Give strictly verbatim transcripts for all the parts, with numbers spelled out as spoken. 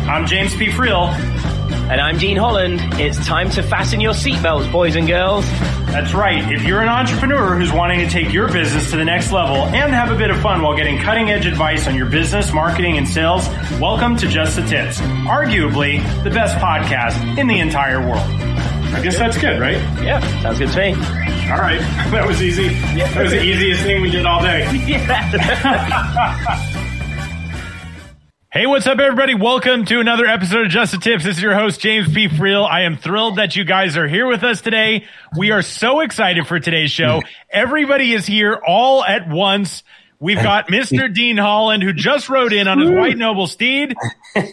I'm James P. Friel. And I'm Dean Holland. It's time to fasten your seatbelts, boys and girls. That's right. If you're an entrepreneur who's wanting to take your business to the next level and have a bit of fun while getting cutting-edge advice on your business, marketing, and sales, welcome to Just the Tips, arguably the best podcast in the entire world. I guess that's good, right? Yeah, sounds good to me. All right. That was easy. Yeah. That was the easiest thing we did all day. Yeah. Hey, what's up, everybody? Welcome to another episode of Just the Tips. This is your host, James P. Friel. I am thrilled that you guys are here with us today. We are so excited for today's show. Everybody is here all at once. We've got Mister Dean Holland, who just rode in on his white noble steed. There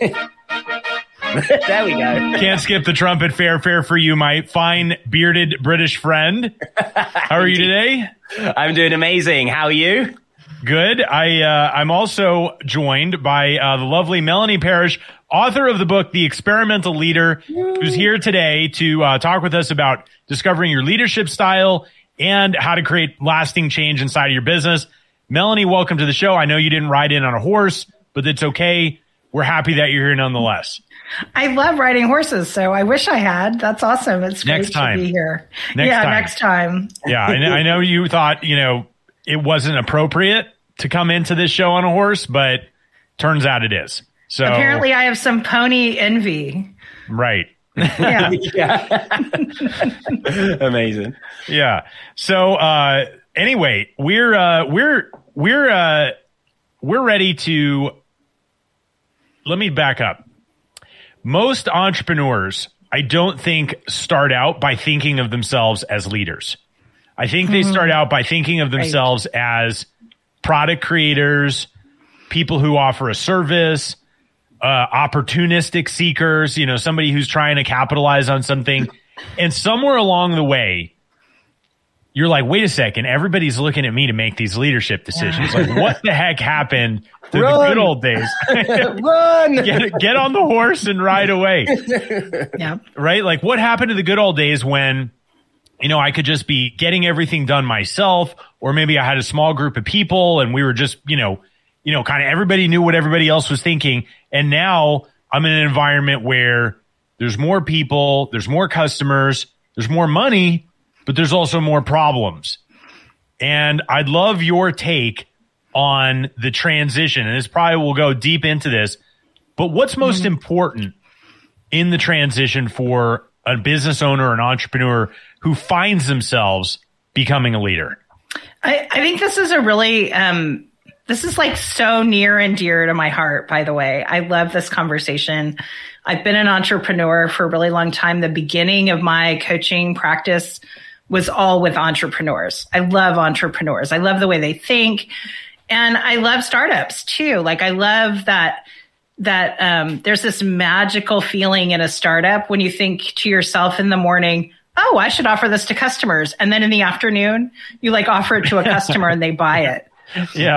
we go. Can't skip the trumpet. Fair, fair for you, my fine bearded British friend. How are you today? I'm doing amazing. How are you? Good. I, uh, I'm also joined by uh, the lovely Melanie Parrish, author of the book, The Experimental Leader, who's here today to uh, talk with us about discovering your leadership style and how to create lasting change inside of your business. Melanie, welcome to the show. I know you didn't ride in on a horse, but it's okay. We're happy that you're here nonetheless. I love riding horses, so I wish I had. That's awesome. It's great next time. to be here. Next yeah, time. next time. Yeah, I, I know you thought, you know, it wasn't appropriate to come into this show on a horse, but turns out it is. So apparently I have some pony envy. Right. Yeah. Yeah. Amazing. Yeah. So uh anyway, we're uh we're we're uh we're ready to let me back up. Most entrepreneurs, I don't think, start out by thinking of themselves as leaders. I think they start out by thinking of themselves right. as product creators, people who offer a service, uh, opportunistic seekers, you know, somebody who's trying to capitalize on something. And somewhere along the way, you're like, wait a second, everybody's looking at me to make these leadership decisions. Like, what the heck happened to Run. the good old days? Run! Get, get on the horse and ride away. Yeah. Right? Like, what happened to the good old days when, you know, I could just be getting everything done myself, or maybe I had a small group of people and we were just, you know, you know, kind of everybody knew what everybody else was thinking. And now I'm in an environment where there's more people, there's more customers, there's more money, but there's also more problems. And I'd love your take on the transition. And this probably will go deep into this, but what's most mm-hmm. important in the transition for a business owner or an entrepreneur who finds themselves becoming a leader? I, I think this is a really, um, this is like so near and dear to my heart, by the way. I love this conversation. I've been an entrepreneur for a really long time. The beginning of my coaching practice was all with entrepreneurs. I love entrepreneurs. I love the way they think. And I love startups too. Like I love that that um, there's this magical feeling in a startup when you think to yourself in the morning, oh, I should offer this to customers. And then in the afternoon, you like offer it to a customer and they buy it. Yeah.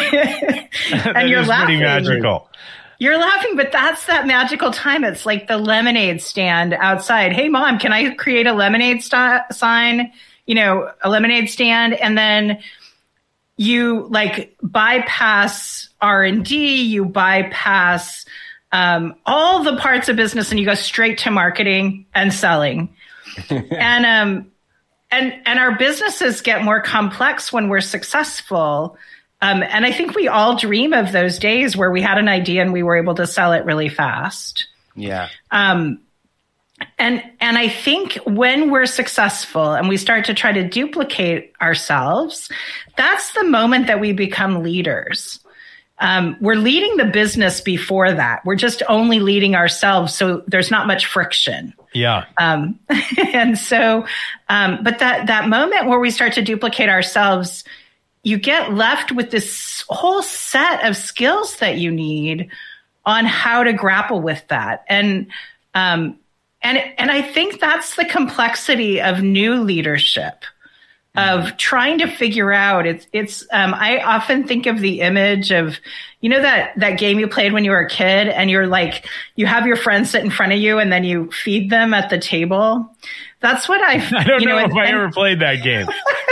And you're laughing. Pretty magical. You're laughing, but that's that magical time. It's like the lemonade stand outside. Hey, mom, can I create a lemonade st- sign? You know, a lemonade stand. And then you like bypass R and D, you bypass um, all the parts of business, and you go straight to marketing and selling. and um, and and our businesses get more complex when we're successful. Um, and I think we all dream of those days where we had an idea and we were able to sell it really fast. Yeah. Um, and and I think when we're successful and we start to try to duplicate ourselves, that's the moment that we become leaders. Um, we're leading the business before that. We're just only leading ourselves, so there's not much friction. Yeah. Um, and so, um, but that that moment where we start to duplicate ourselves, you get left with this whole set of skills that you need on how to grapple with that. And um, and and I think that's the complexity of new leadership. Of trying to figure out, it's, it's, um, I often think of the image of, you know, that, that game you played when you were a kid and you're like, you have your friends sit in front of you and then you feed them at the table. That's what I, I don't you know, know if and, I and, ever played that game.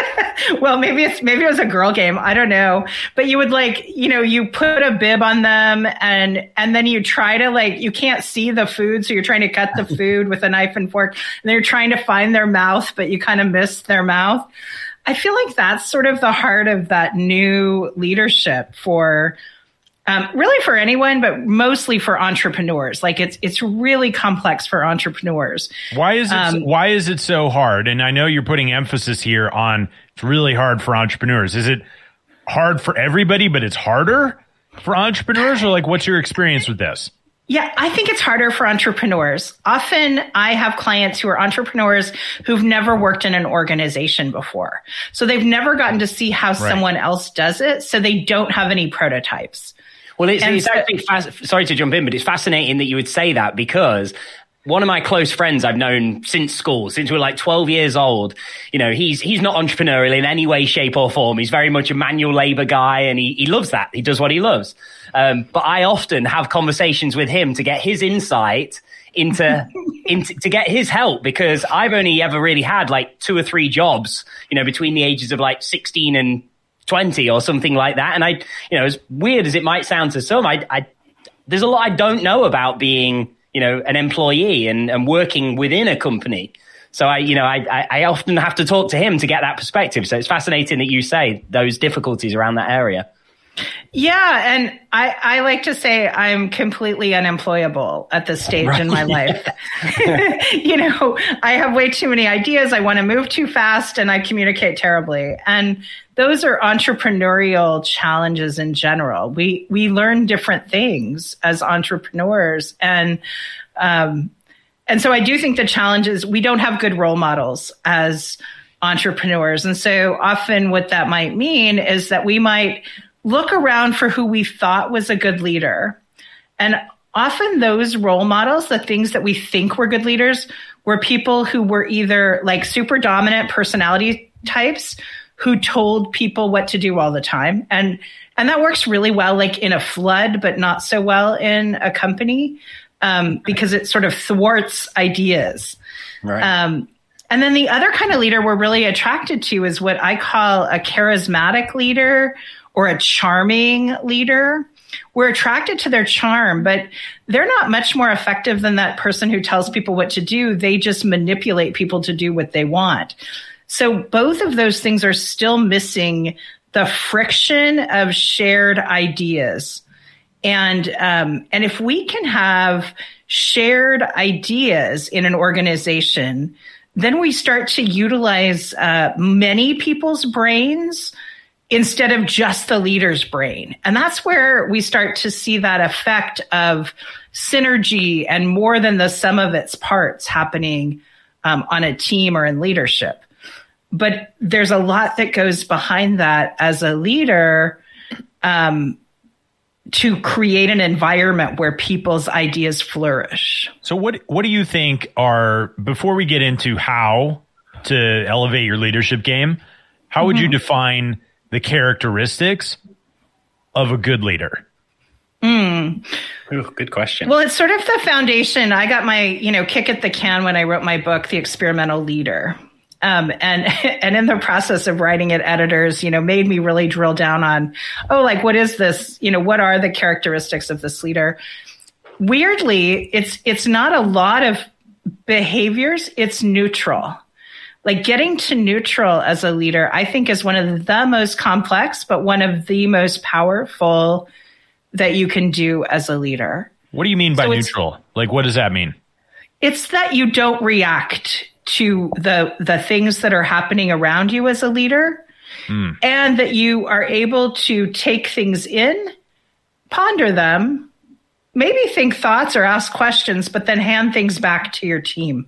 Well, maybe it's maybe it was a girl game. I don't know. But you would like, you know, you put a bib on them and and then you try to like, you can't see the food. So you're trying to cut the food with a knife and fork. And then you're trying to find their mouth, but you kind of miss their mouth. I feel like that's sort of the heart of that new leadership for Um, really for anyone, but mostly for entrepreneurs. Like it's it's really complex for entrepreneurs. Why is it Um, why is it so hard? And I know you're putting emphasis here on it's really hard for entrepreneurs. Is it hard for everybody, but it's harder for entrepreneurs? Or like, what's your experience with this? Yeah, I think it's harder for entrepreneurs. Often I have clients who are entrepreneurs who've never worked in an organization before. So they've never gotten to see how Right. someone else does it. So they don't have any prototypes. Well, it's, And it's so- actually fas- sorry to jump in, but it's fascinating that you would say that because one of my close friends I've known since school, since we were like twelve years old, you know, he's he's not entrepreneurial in any way, shape or form. He's very much a manual labor guy and he, he loves that. He does what he loves. Um, but I often have conversations with him to get his insight into, into to get his help because I've only ever really had like two or three jobs, you know, between the ages of like sixteen and twenty or something like that. And I, you know, as weird as it might sound to some, I, I there's a lot I don't know about being, you know, an employee and, and working within a company. So I, you know, I, I often have to talk to him to get that perspective. So it's fascinating that you say those difficulties around that area. Yeah, and I, I like to say I'm completely unemployable at this stage Right. in my life. You know, I have way too many ideas. I want to move too fast and I communicate terribly. And those are entrepreneurial challenges in general. We we learn different things as entrepreneurs. And um and so I do think the challenge is we don't have good role models as entrepreneurs. And so often what that might mean is that we might look around for who we thought was a good leader. And often those role models, the things that we think were good leaders, were people who were either like super dominant personality types who told people what to do all the time. And and that works really well like in a flood, but not so well in a company um, because it sort of thwarts ideas. Right. Um, and then the other kind of leader we're really attracted to is what I call a charismatic leader or a charming leader. We're attracted to their charm, but they're not much more effective than that person who tells people what to do. They just manipulate people to do what they want. So both of those things are still missing the friction of shared ideas. And um, and if we can have shared ideas in an organization, then we start to utilize uh, many people's brains instead of just the leader's brain. And that's where we start to see that effect of synergy and more than the sum of its parts happening um, on a team or in leadership. But there's a lot that goes behind that as a leader um, to create an environment where people's ideas flourish. So what what do you think are, before we get into how to elevate your leadership game, how would you define the characteristics of a good leader? Mm. Ooh, good question. Well, it's sort of the foundation. I got my, you know, kick at the can when I wrote my book, The Experimental Leader. Um, and, and in the process of writing it, editors, you know, made me really drill down on, oh, like, what is this? You know, what are the characteristics of this leader? Weirdly, it's, it's not a lot of behaviors. It's neutral. Like getting to neutral as a leader, I think is one of the most complex, but one of the most powerful that you can do as a leader. What do you mean by So it's- neutral? Like, what does that mean? It's that you don't react to the the things that are happening around you as a leader, mm. and that you are able to take things in, ponder them, maybe think thoughts or ask questions, but then hand things back to your team.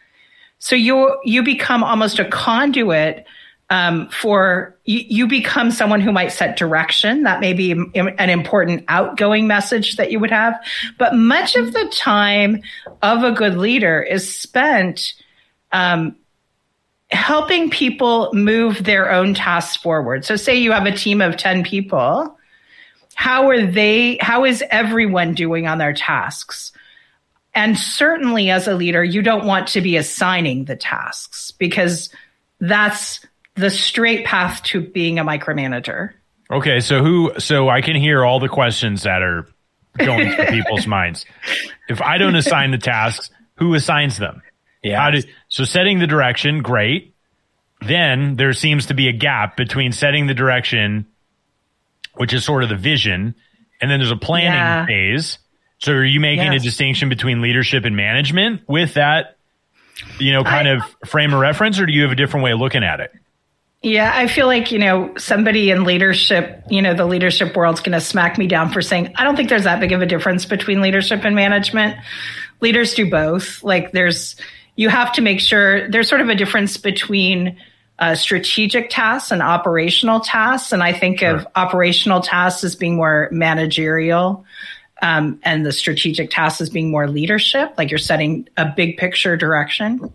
So you you become almost a conduit um, for, you, you become someone who might set direction. That may be an important outgoing message that you would have. But much of the time of a good leader is spent um, helping people move their own tasks forward. So say you have a team of ten people. How are they, how is everyone doing on their tasks? And certainly as a leader, you don't want to be assigning the tasks because that's the straight path to being a micromanager. Okay, so who? So I can hear all the questions that are going through people's minds. If I don't assign the tasks, who assigns them? Yeah. How do, so setting the direction, great. Then there seems to be a gap between setting the direction, which is sort of the vision, and then there's a planning Yeah. phase. So are you making Yes. a distinction between leadership and management with that, you know, kind I- of frame of reference, or do you have a different way of looking at it? Yeah, I feel like, you know, somebody in leadership, you know, the leadership world's going to smack me down for saying, I don't think there's that big of a difference between leadership and management. Leaders do both. Like there's, you have to make sure there's sort of a difference between uh, strategic tasks and operational tasks. And I think Sure. of operational tasks as being more managerial. Um, and the strategic tasks as being more leadership, like you're setting a big picture direction.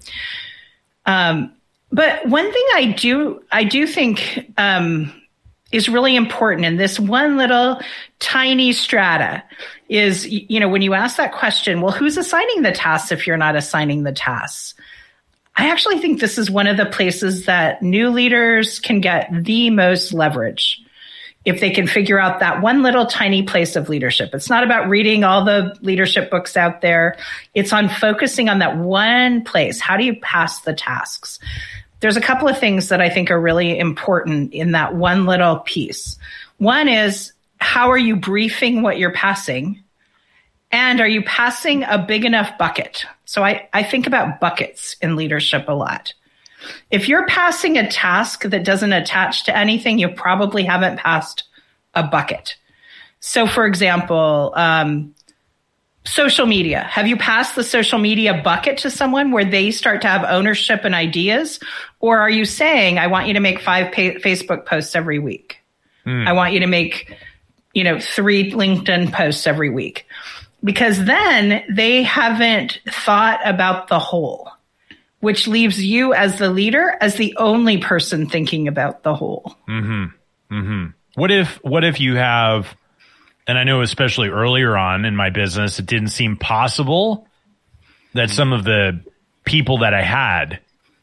Um, But one thing I do, I do think um, is really important in this one little tiny strata is, you know, when you ask that question, well, who's assigning the tasks if you're not assigning the tasks? I actually think this is one of the places that new leaders can get the most leverage if they can figure out that one little tiny place of leadership. It's not about reading all the leadership books out there. It's on focusing on that one place. How do you pass the tasks? There's a couple of things that I think are really important in that one little piece. One is, how are you briefing what you're passing? And are you passing a big enough bucket? So I, I think about buckets in leadership a lot. If you're passing a task that doesn't attach to anything, you probably haven't passed a bucket. So for example, um, social media. Have you passed the social media bucket to someone where they start to have ownership and ideas? Or are you saying, I want you to make five pa- Facebook posts every week. Mm. I want you to make, you know, three LinkedIn posts every week. Because then they haven't thought about the whole, which leaves you as the leader as the only person thinking about the whole. Mm-hmm. Mm-hmm. What if, what if you have, and I know especially earlier on in my business, it didn't seem possible that some of the people that I had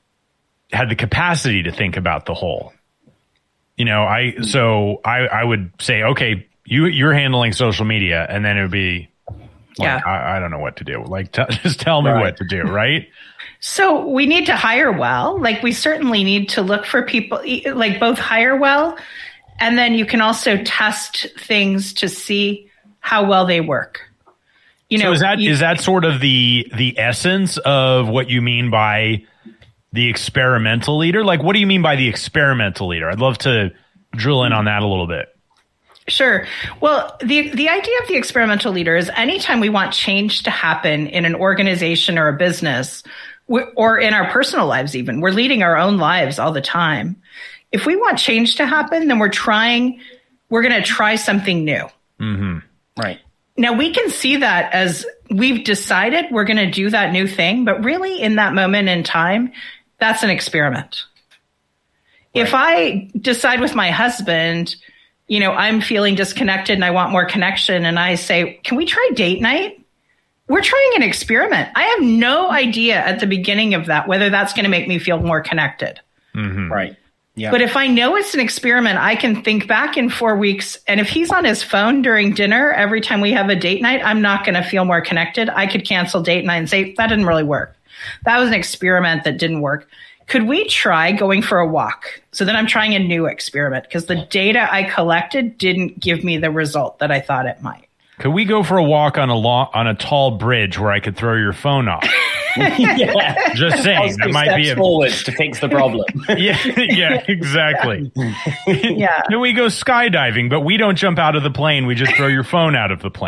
had the capacity to think about the whole. You know, I so I, I would say, okay, you you're handling social media, and then it would be like, yeah, I, I don't know what to do. Like, t- just tell me right. what to do, right? So we need to hire well. Like we certainly need to look for people, like both hire well, and then you can also test things to see how well they work. You know, so is that you, is that sort of the the essence of what you mean by the experimental leader? Like, what do you mean by the experimental leader? I'd love to drill in on that a little bit. Sure. Well, the the idea of the experimental leader is anytime we want change to happen in an organization or a business, or in our personal lives even, we're leading our own lives all the time. If we want change to happen, then we're trying, we're going to try something new. Mm-hmm. Right. Now, we can see that as we've decided we're going to do that new thing, but really in that moment in time, that's an experiment. Right. If I decide with my husband, you know, I'm feeling disconnected and I want more connection, and I say, can we try date night? We're trying an experiment. I have no idea at the beginning of that whether that's going to make me feel more connected. Mm-hmm. Right. Yeah. But if I know it's an experiment, I can think back in four weeks. And if he's on his phone during dinner every time we have a date night, I'm not going to feel more connected. I could cancel date night and say, that didn't really work. That was an experiment that didn't work. Could we try going for a walk? So then I'm trying a new experiment because the data I collected didn't give me the result that I thought it might. Could we go for a walk on a long, on a tall bridge where I could throw your phone off? Yeah. Just saying, that might be a forwards to fix the problem. yeah, yeah, exactly. Yeah. Can we go skydiving, but we don't jump out of the plane. We just throw your phone out of the plane.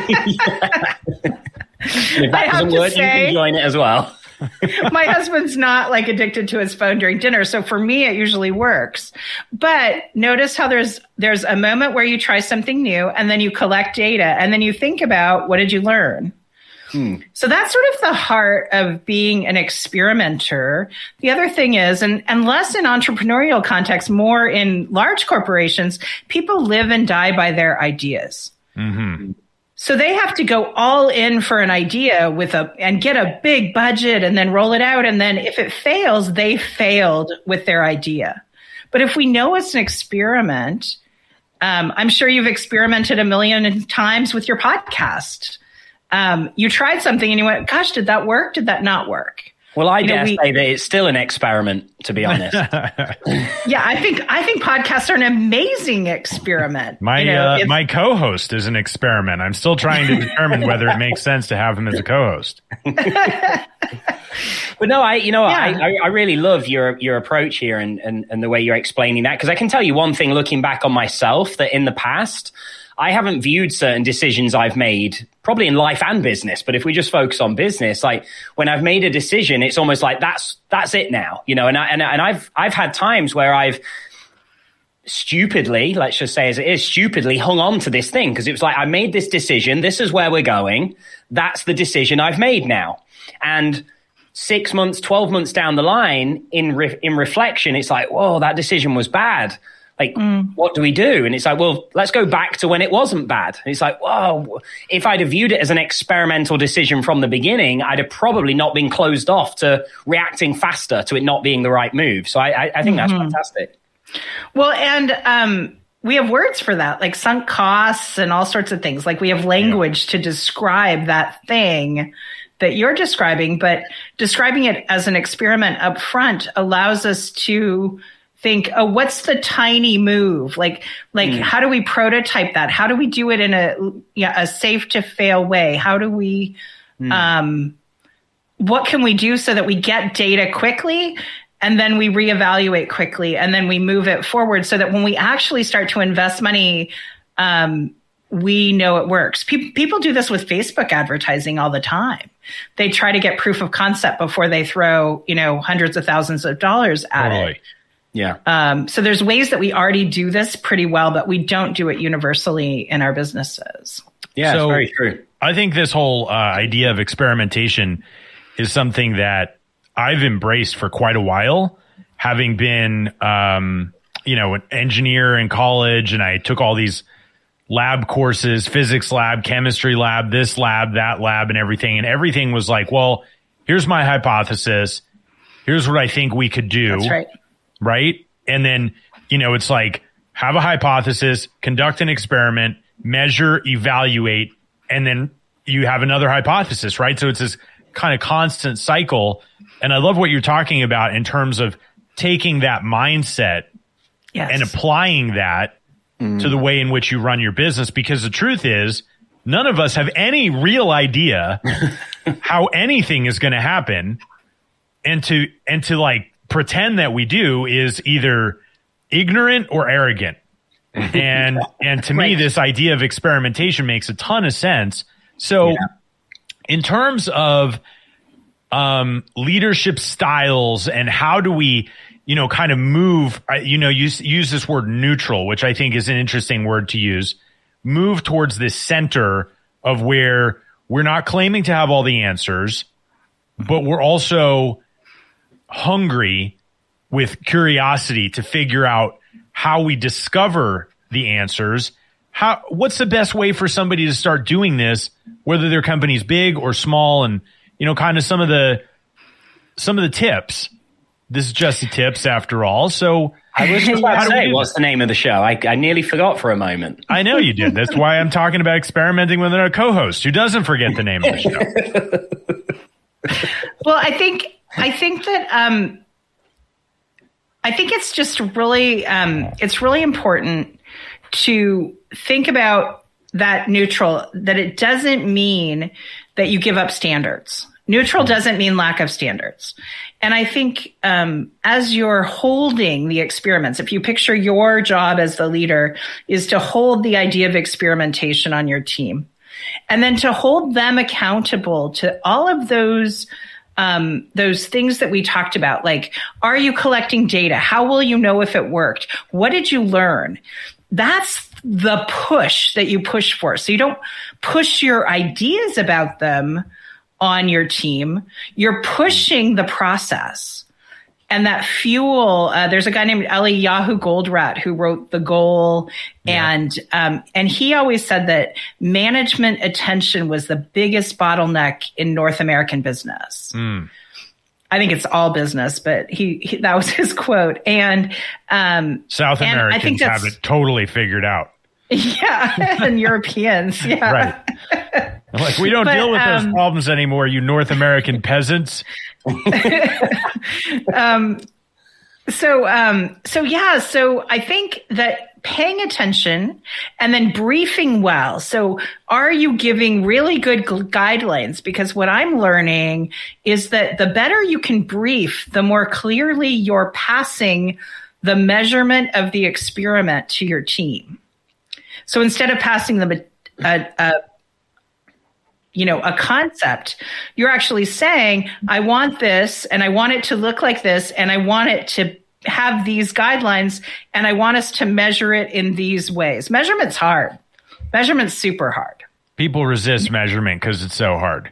If that I have doesn't to work, say- you can join it as well. My husband's not like addicted to his phone during dinner. So for me, it usually works. But notice how there's, there's a moment where you try something new and then you collect data and then you think about what did you learn? Hmm. So that's sort of the heart of being an experimenter. The other thing is, and, and less in entrepreneurial context, more in large corporations, people live and die by their ideas. Mm-hmm. So they have to go all in for an idea with a, and get a big budget and then roll it out. And then if it fails, they failed with their idea. But if we know it's an experiment, um, I'm sure you've experimented a million times with your podcast. Um, you tried something and you went, gosh, did that work? Did that not work? Well, I you dare know, we, say that it's still an experiment, to be honest. Yeah, I think I think podcasts are an amazing experiment. My you know, uh, my co-host is an experiment. I'm still trying to determine whether it makes sense to have him as a co-host. But no, I you know Yeah. I, I really love your your approach here and and, and the way you're explaining that, because I can tell you one thing looking back on myself, that in the past I haven't viewed certain decisions I've made, probably in life and business, but if we just focus on business, like when I've made a decision, it's almost like that's that's it now, you know. And I, and and I've I've had times where I've stupidly, let's just say as it is, stupidly hung on to this thing, because it was like, I made this decision, this is where we're going, that's the decision I've made now. And six months, twelve months down the line, in re- in reflection, it's like, whoa, that decision was bad. Like, mm. what do we do? And it's like, well, let's go back to when it wasn't bad. And it's like, whoa, if I'd have viewed it as an experimental decision from the beginning, I'd have probably not been closed off to reacting faster to it not being the right move. So I, I, I think mm-hmm. that's fantastic. Well, and um, we have words for that, like sunk costs and all sorts of things. Like we have language yeah. to describe that thing that you're describing, but describing it as an experiment up front allows us to think, oh, what's the tiny move? Like, like, mm. how do we prototype that? How do we do it in a, yeah, a safe to fail way? How do we, mm. um, what can we do so that we get data quickly and then we reevaluate quickly and then we move it forward so that when we actually start to invest money, um, we know it works. People, people do this with Facebook advertising all the time. They try to get proof of concept before they throw, you know, hundreds of thousands of dollars at totally. it. Yeah. Um, so there's ways that we already do this pretty well, but we don't do it universally in our businesses. Yeah, so it's very true. I think this whole uh, idea of experimentation is something that I've embraced for quite a while, having been, um, you know, an engineer in college, and I took all these lab courses, physics lab, chemistry lab, this lab, that lab, and everything. And everything was like, well, here's my hypothesis. Here's what I think we could do. That's right. Right. And then, you know, it's like, have a hypothesis, conduct an experiment, measure, evaluate, and then you have another hypothesis, right? So it's this kind of constant cycle. And I love what you're talking about in terms of taking that mindset yes. and applying that mm. to the way in which you run your business. Because the truth is, none of us have any real idea how anything is going to happen. And to, and to like, pretend that we do is either ignorant or arrogant. And and to right. me, this idea of experimentation makes a ton of sense. So yeah. in terms of um, leadership styles and how do we, you know, kind of move, you know, use, use this word neutral, which I think is an interesting word to use, move towards this center of where we're not claiming to have all the answers, but we're also hungry with curiosity to figure out how we discover the answers. How, what's the best way for somebody to start doing this, whether their company's big or small, and, you know, kind of some of the, some of the tips. This is just the tips after all. So I was just about to say, what's the name of the show? I, I nearly forgot for a moment. I know you did. That's why I'm talking about experimenting with a co-host who doesn't forget the name of the show. Well, I think, I think that, um, I think it's just really, um, it's really important to think about that neutral, that it doesn't mean that you give up standards. Neutral doesn't mean lack of standards. And I think, um, as you're holding the experiments, if you picture your job as the leader is to hold the idea of experimentation on your team, and then to hold them accountable to all of those Um, those things that we talked about, like, are you collecting data? How will you know if it worked? What did you learn? That's the push that you push for. So you don't push your ideas about them on your team. You're pushing the process. And that fuel, uh, there's a guy named Eliyahu Goldratt who wrote The Goal. Yeah. And, um, and he always said that management attention was the biggest bottleneck in North American business. Mm. I think it's all business, but he, he that was his quote. And um, South and Americans I think have it totally figured out. Yeah, and Europeans. Yeah, right. Like, we don't but, deal with um, those problems anymore, you North American peasants. um, so, um, so yeah, so I think that paying attention and then briefing well. So are you giving really good gu- guidelines? Because what I'm learning is that the better you can brief, the more clearly you're passing the measurement of the experiment to your team. So instead of passing them a, a, a you know, a concept, you're actually saying, I want this and I want it to look like this and I want it to have these guidelines and I want us to measure it in these ways. Measurement's hard. Measurement's super hard. People resist measurement because it's so hard.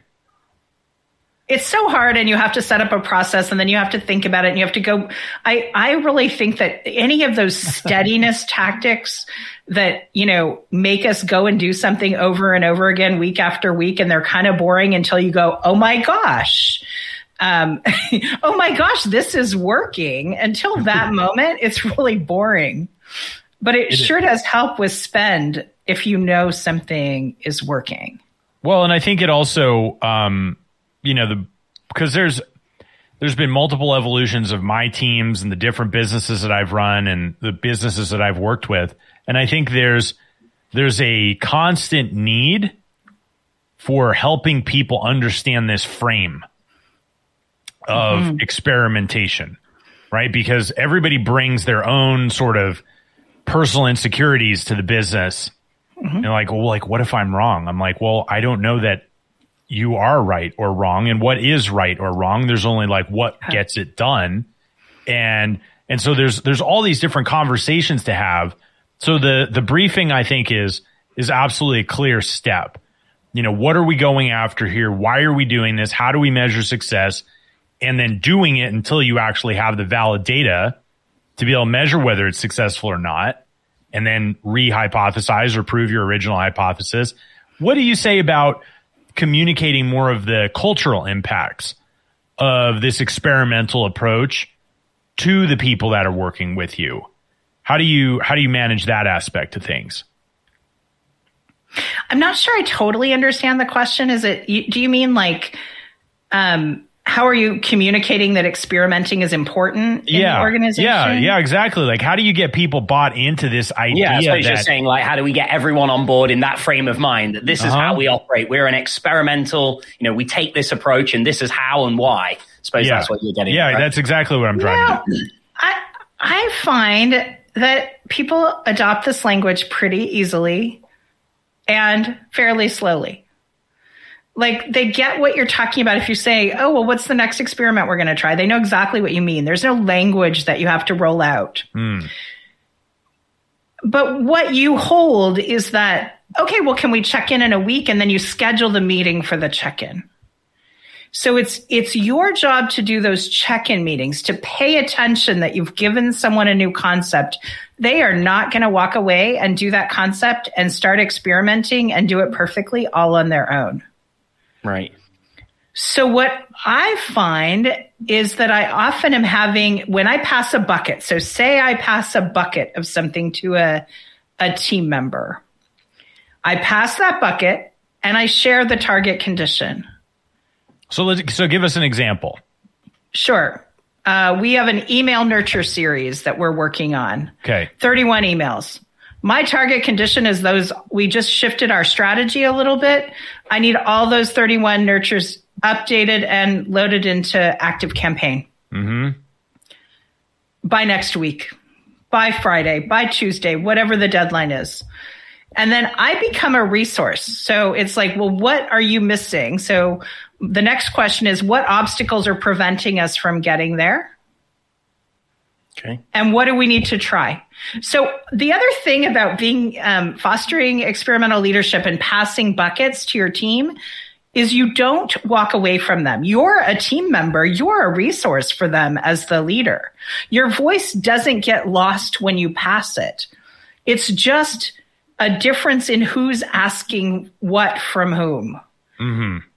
It's so hard, and you have to set up a process, and then you have to think about it, and you have to go. I, I really think that any of those steadiness tactics that, you know, make us go and do something over and over again, week after week, and they're kind of boring until you go, oh my gosh, um, oh my gosh, this is working. Until that moment, it's really boring. But it, it sure does help with spend if you know something is working. Well, and I think it also, um, you know, the because there's there's been multiple evolutions of my teams and the different businesses that I've run and the businesses that I've worked with, and I think there's there's a constant need for helping people understand this frame of mm-hmm. experimentation, right? Because everybody brings their own sort of personal insecurities to the business. Mm-hmm. And like, well, like, what if I'm wrong? I'm like, well, I don't know that you are right or wrong, and what is right or wrong. There's only like what gets it done. And, and so there's, there's all these different conversations to have. So the, the briefing, I think, is, is absolutely a clear step. You know, what are we going after here? Why are we doing this? How do we measure success? And then doing it until you actually have the valid data to be able to measure whether it's successful or not, and then re-hypothesize or prove your original hypothesis. What do you say about communicating more of the cultural impacts of this experimental approach to the people that are working with you? How do you, how do you manage that aspect of things? I'm not sure I totally understand the question. Is it, do you mean like, um, how are you communicating that experimenting is important in yeah. the organization? Yeah, yeah, exactly. Like, how do you get people bought into this idea? Yeah, I suppose that, you're saying, like, how do we get everyone on board in that frame of mind that this is uh-huh. how we operate? We're an experimental, you know, we take this approach and this is how and why. I suppose yeah. that's what you're getting Yeah, at, right? That's exactly what I'm trying you know, to do. I, I find that people adopt this language pretty easily and fairly slowly. Like, they get what you're talking about. If you say, oh, well, what's the next experiment we're going to try? They know exactly what you mean. There's no language that you have to roll out. Mm. But what you hold is that, okay, well, can we check in in a week? And then you schedule the meeting for the check-in. So it's, it's your job to do those check-in meetings, to pay attention that you've given someone a new concept. They are not going to walk away and do that concept and start experimenting and do it perfectly all on their own. Right. So what I find is that I often am having, when I pass a bucket, so say I pass a bucket of something to a, a team member, I pass that bucket and I share the target condition. So let's, so give us an example. Sure. Uh, we have an email nurture series that we're working on. Okay. thirty-one emails. My target condition is those, we just shifted our strategy a little bit. I need all those thirty-one nurtures updated and loaded into ActiveCampaign. Mm-hmm. By next week, by Friday, by Tuesday, whatever the deadline is. And then I become a resource. So it's like, well, what are you missing? So the next question is, what obstacles are preventing us from getting there? Okay. And what do we need to try? So the other thing about being um, fostering experimental leadership and passing buckets to your team is you don't walk away from them. You're a team member. You're a resource for them as the leader. Your voice doesn't get lost when you pass it. It's just a difference in who's asking what from whom. Mm-hmm.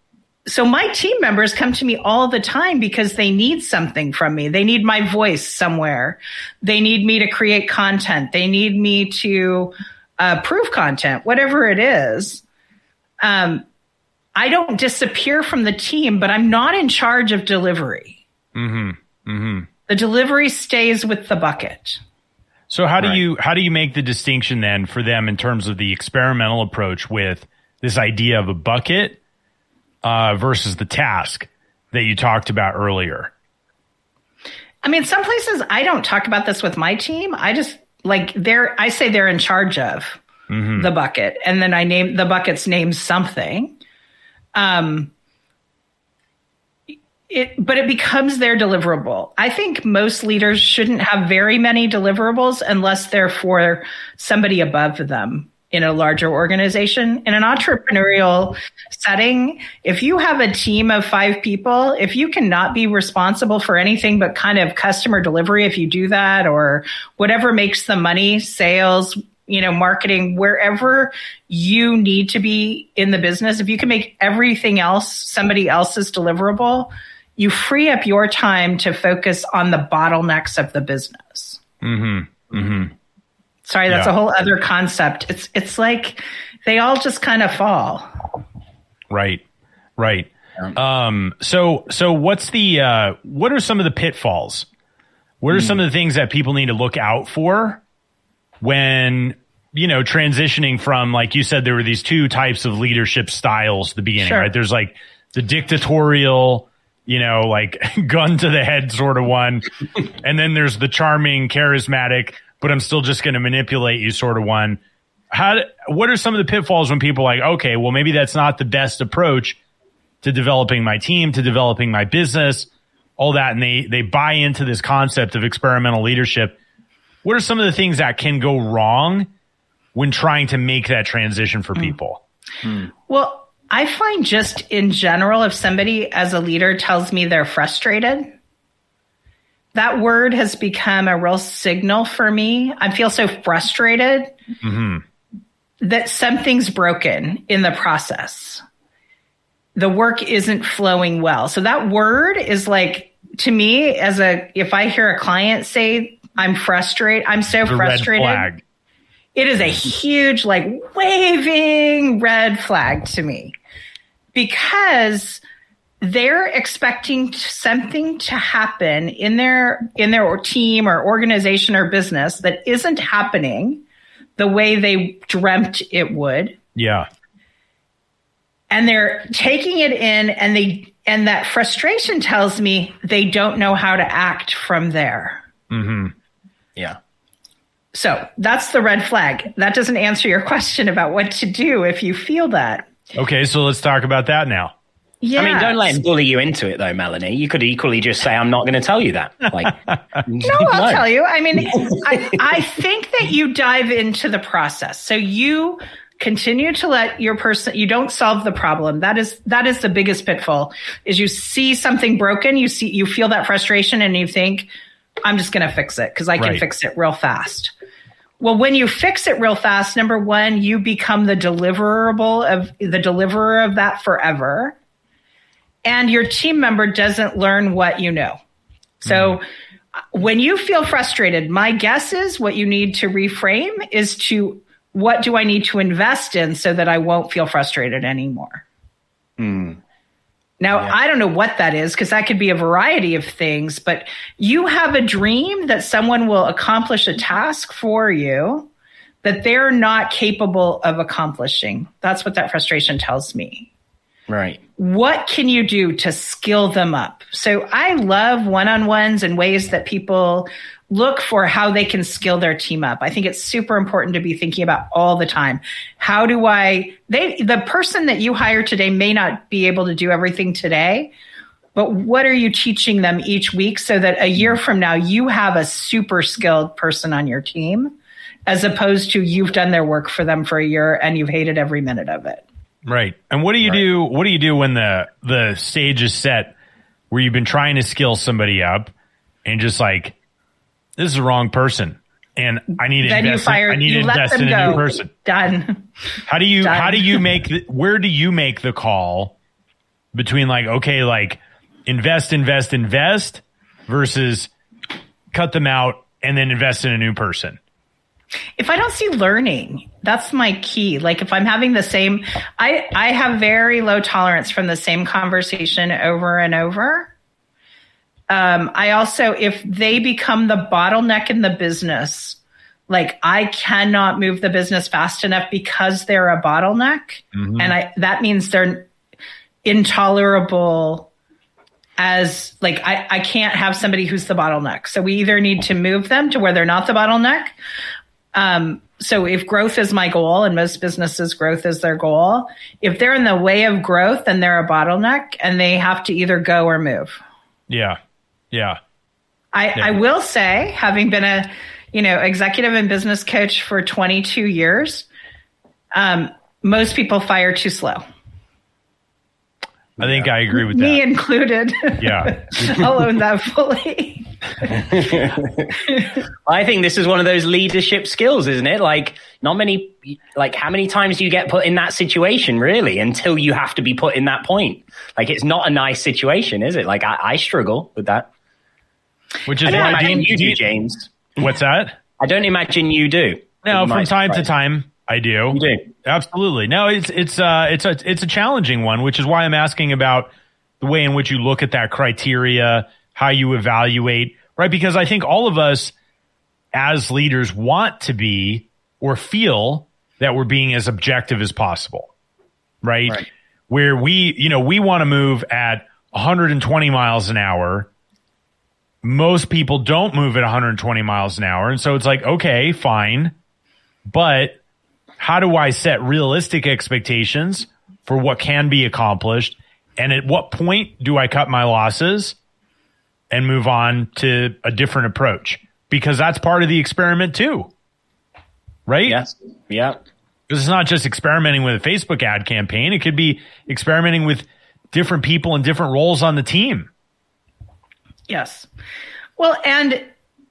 so my team members come to me all the time because they need something from me. They need my voice somewhere. They need me to create content. They need me to uh, prove content, whatever it is. Um, I don't disappear from the team, but I'm not in charge of delivery. Mm-hmm. Mm-hmm. The delivery stays with the bucket. So how do Right. you how do you make the distinction then for them in terms of the experimental approach with this idea of a bucket uh, versus the task that you talked about earlier? I mean, some places I don't talk about this with my team. I just like they're I say they're in charge of mm-hmm. the bucket, and then I name the bucket's name something. Um, it, but it becomes their deliverable. I think most leaders shouldn't have very many deliverables unless they're for somebody above them in a larger organization. In an entrepreneurial setting, if you have a team of five people, if you cannot be responsible for anything but kind of customer delivery, if you do that, or whatever makes the money, sales, you know, marketing, wherever you need to be in the business, if you can make everything else somebody else's deliverable, you free up your time to focus on the bottlenecks of the business. Mm-hmm. Mm-hmm. Sorry, that's Yeah. a whole other concept. It's it's like they all just kind of fall. Right. Right. Um, so so what's the uh, what are some of the pitfalls? What are mm. some of the things that people need to look out for when, you know, transitioning from, like you said, there were these two types of leadership styles at the beginning, Sure. right? There's like the dictatorial, you know, like gun to the head sort of one. And then there's the charming, charismatic, but I'm still just going to manipulate you sort of one. How, what are some of the pitfalls when people are like, okay, well, maybe that's not the best approach to developing my team, to developing my business, all that. And they, they buy into this concept of experimental leadership. What are some of the things that can go wrong when trying to make that transition for people? Mm. Well, I find just in general, if somebody as a leader tells me they're frustrated, that word has become a real signal for me. I feel so frustrated mm-hmm. that something's broken in the process. The work isn't flowing well. So that word is like, to me, as a, if I hear a client say, I'm frustrated, I'm so the frustrated. Red flag. It is a huge, like, waving red flag to me, because they're expecting something to happen in their in their team or organization or business that isn't happening the way they dreamt it would. Yeah. And they're taking it in, and they and that frustration tells me they don't know how to act from there. Mm-hmm. Yeah. So that's the red flag. That doesn't answer your question about what to do if you feel that. Okay, so let's talk about that now. Yeah. I mean, don't let him bully you into it, though, Melanie. You could equally just say, I'm not going to tell you that. Like, no, I'll no. tell you. I mean, I, I think that you dive into the process. So you continue to let your person, you don't solve the problem. That is, that is the biggest pitfall, is you see something broken, you see, you feel that frustration, and you think, I'm just going to fix it because I can right. fix it real fast. Well, when you fix it real fast, number one, you become the deliverable of the deliverer of that forever. And your team member doesn't learn what you know. So mm-hmm. when you feel frustrated, my guess is what you need to reframe is to, what do I need to invest in so that I won't feel frustrated anymore? Mm. Now, yeah. I don't know what that is, because that could be a variety of things, but you have a dream that someone will accomplish a task for you that they're not capable of accomplishing. That's what that frustration tells me. Right. What can you do to skill them up? So I love one-on-ones and ways that people look for how they can skill their team up. I think it's super important to be thinking about all the time. How do I, they, the person that you hire today may not be able to do everything today, but what are you teaching them each week so that a year from now you have a super skilled person on your team, as opposed to you've done their work for them for a year and you've hated every minute of it. Right. And what do you right. do? What do you do when the, the stage is set where you've been trying to skill somebody up and just like, this is the wrong person, and I need to then invest. You fire, in, I need you to let invest them in a go. new person. Done. How do you? Done. How do you make? The, where do you make the call between like, okay, like invest, invest, invest versus cut them out and then invest in a new person? If I don't see learning, that's my key. Like if I'm having the same, I, I have very low tolerance from the same conversation over and over. Um, I also, if they become the bottleneck in the business, like I cannot move the business fast enough because they're a bottleneck. Mm-hmm. And I, that means they're intolerable as like, I, I can't have somebody who's the bottleneck. So we either need to move them to where they're not the bottleneck. Um, so if growth is my goal, and most businesses growth is their goal, if they're in the way of growth, then they're a bottleneck and they have to either go or move. Yeah. Yeah. I, yeah. I will say, having been a, you know, executive and business coach for twenty-two years, um, most people fire too slow. I think I agree with that. Me included. Yeah. I'll own that fully. I think this is one of those leadership skills, isn't it? Like not many, like how many times do you get put in that situation really until you have to be put in that point? Like it's not a nice situation, is it? Like I, I struggle with that. Which is I why imagine Dean, you do, Dean, James. What's that? I don't imagine you do. No, You from might time surprise. to time I do. You do. Absolutely. No, it's it's uh it's a it's a challenging one, which is why I'm asking about the way in which you look at that criteria, how you evaluate, right? Because I think all of us as leaders want to be or feel that we're being as objective as possible, right? Right. Where we, you know, we want to move at one hundred twenty miles an hour. Most people don't move at one hundred twenty miles an hour. And so it's like, okay, fine. But how do I set realistic expectations for what can be accomplished? And at what point do I cut my losses and move on to a different approach? Because that's part of the experiment too, right? Yes. Yeah. Because it's not just experimenting with a Facebook ad campaign. It could be experimenting with different people in different roles on the team. Yes. Well, and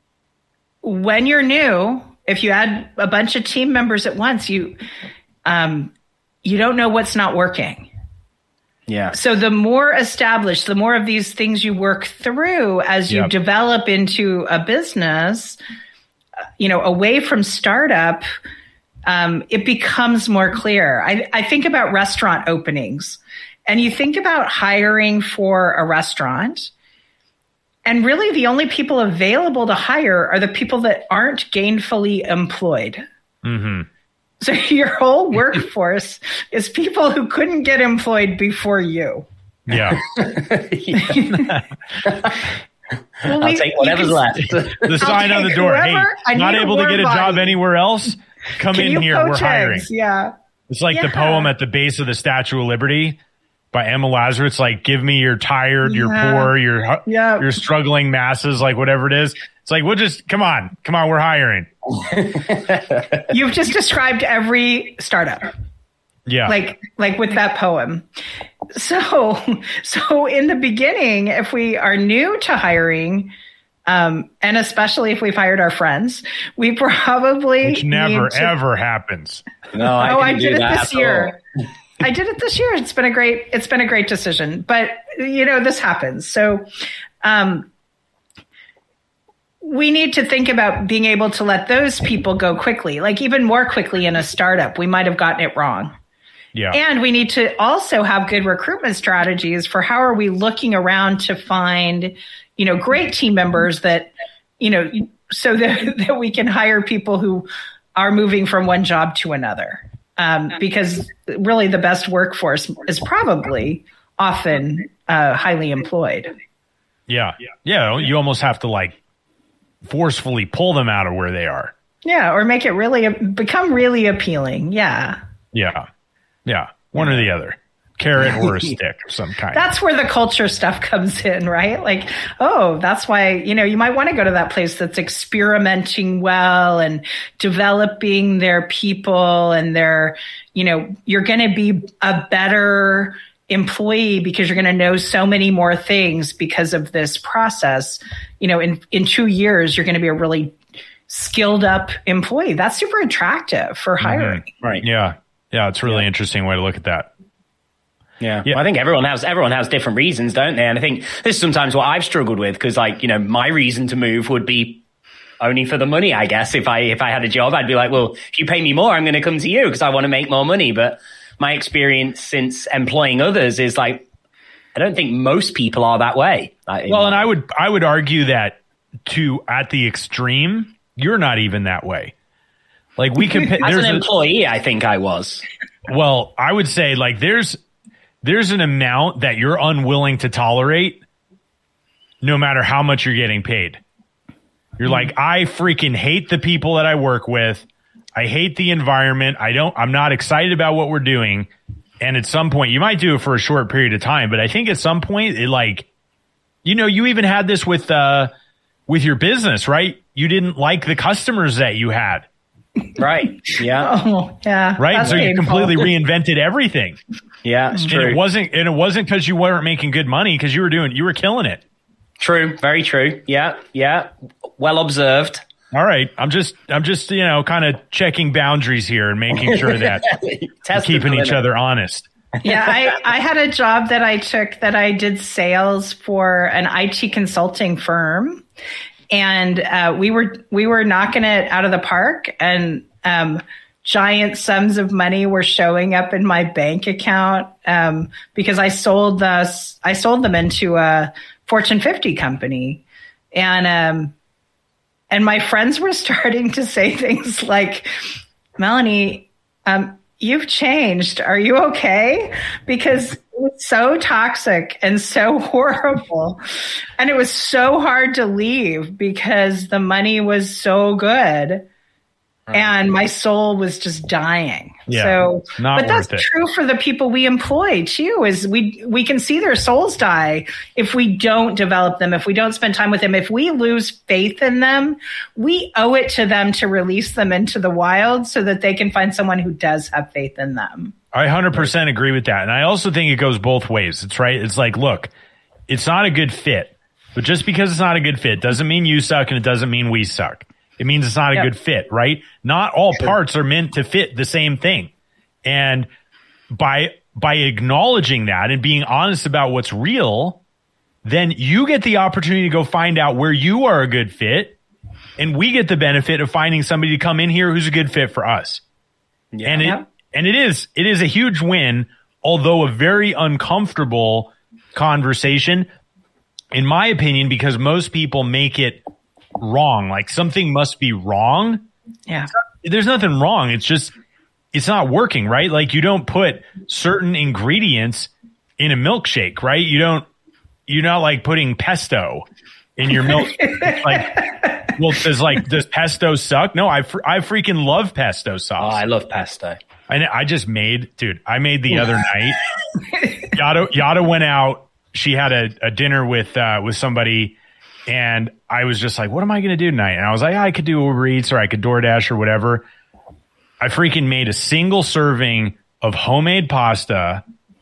when you're new, if you add a bunch of team members at once, you um, you don't know what's not working. Yeah. So the more established, the more of these things you work through as you Yep. develop into a business, you know, away from startup, um, it becomes more clear. I, I think about restaurant openings, and you think about hiring for a restaurant. And really the only people available to hire are the people that aren't gainfully employed. Mm-hmm. So your whole workforce is people who couldn't get employed before you. Yeah. Well, I'll we- take you whatever's can- left. The sign on the take door. whoever- I Hey, not need a able to get a warm job body. anywhere else? Come Can in you here. poach We're hiring. eggs? Yeah. It's like the Yeah. poem at the base of the Statue of Liberty by Emma Lazarus. It's like, give me your tired, your Yeah. poor, your Yeah. your struggling masses, like whatever it is. It's like, we'll just, come on, come on, we're hiring. You've just described every startup. Yeah. like like with that poem. So so in the beginning, if we are new to hiring, um, and especially if we've hired our friends, we probably Which never, need to- ever happens. No, I oh, I didn't did do it that this at year. all. I did it this year. It's been a great it's been a great decision. But you know, this happens. So um we need to think about being able to let those people go quickly, like even more quickly in a startup. We might have gotten it wrong. Yeah. And we need to also have good recruitment strategies for how are we looking around to find, you know, great team members that, you know, so that, that we can hire people who are moving from one job to another. Um, because really the best workforce is probably often uh, highly employed. Yeah. Yeah. You almost have to like forcefully pull them out of where they are. Yeah. Or make it really become really appealing. Yeah. Yeah. Yeah. One or the other. Carrot or a stick of some kind. That's where the culture stuff comes in, right? Like, oh, that's why, you know, you might want to go to that place that's experimenting well and developing their people and their, you know, you're going to be a better employee because you're going to know so many more things because of this process. You know, in, in two years, you're going to be a really skilled up employee. That's super attractive for hiring. Right. Yeah. Yeah. It's a really interesting way to look at that. Yeah. Yeah. Well, I think everyone has everyone has different reasons, don't they? And I think this is sometimes what I've struggled with because, like, you know, my reason to move would be only for the money, I guess. If I if I had a job, I'd be like, well, if you pay me more, I'm going to come to you because I want to make more money. But my experience since employing others is like, I don't think most people are that way. Like, well, and I would I would argue that to at the extreme, you're not even that way. Like we can as an employee, a, I think I was. Well, I would say like there's there's an amount that you're unwilling to tolerate, no matter how much you're getting paid. You're like, I freaking hate the people that I work with. I hate the environment. I don't, I'm not excited about what we're doing. And at some point, you might do it for a short period of time, but I think at some point, it like, you know, you even had this with, uh, with your business, right? You didn't like the customers that you had. Right. Yeah. Oh, yeah. Right. So painful. You completely reinvented everything. Yeah, it's true. And it wasn't, and it wasn't because you weren't making good money, because you were doing, you were killing it. True. Very true. Yeah. Yeah. Well observed. All right. I'm just, I'm just, you know, kind of checking boundaries here and making sure that we're keeping each other honest. Yeah. I, I had a job that I took that I did sales for an I T consulting firm. And uh, we were we were knocking it out of the park, and um, giant sums of money were showing up in my bank account um, because I sold the I sold them into a Fortune fifty company, and um, and my friends were starting to say things like, "Melanie, um, you've changed. Are you okay?" Because it was so toxic and so horrible. And it was so hard to leave because the money was so good. Right. And my soul was just dying. Yeah, so, not but that's worth it. True for the people we employ too, is we, we can see their souls die if we don't develop them, if we don't spend time with them, if we lose faith in them, we owe it to them to release them into the wild so that they can find someone who does have faith in them. I one hundred percent agree with that. And I also think it goes both ways. It's right. It's like, look, it's not a good fit, but just because it's not a good fit doesn't mean you suck, and it doesn't mean we suck. It means it's not a yep. good fit, right? Not all sure. parts are meant to fit the same thing. And by, by acknowledging that and being honest about what's real, then you get the opportunity to go find out where you are a good fit. And we get the benefit of finding somebody to come in here who's a good fit for us. Yeah. And it, And it is, it is a huge win, although a very uncomfortable conversation, in my opinion, because most people make it wrong. Like something must be wrong. Yeah. There's nothing wrong. It's just, it's not working, right? Like you don't put certain ingredients in a milkshake, right? You don't, you're not like putting pesto in your milk. Like, well, does like, does pesto suck? No, I, fr- I freaking love pesto sauce. Oh, I love pesto. I, I just made, dude, I made the other night. Yada, Yada went out. She had a, a dinner with, uh, with somebody, and I was just like, what am I going to do tonight? And I was like, I could do Uber Eats or I could DoorDash or whatever. I freaking made a single serving of homemade pasta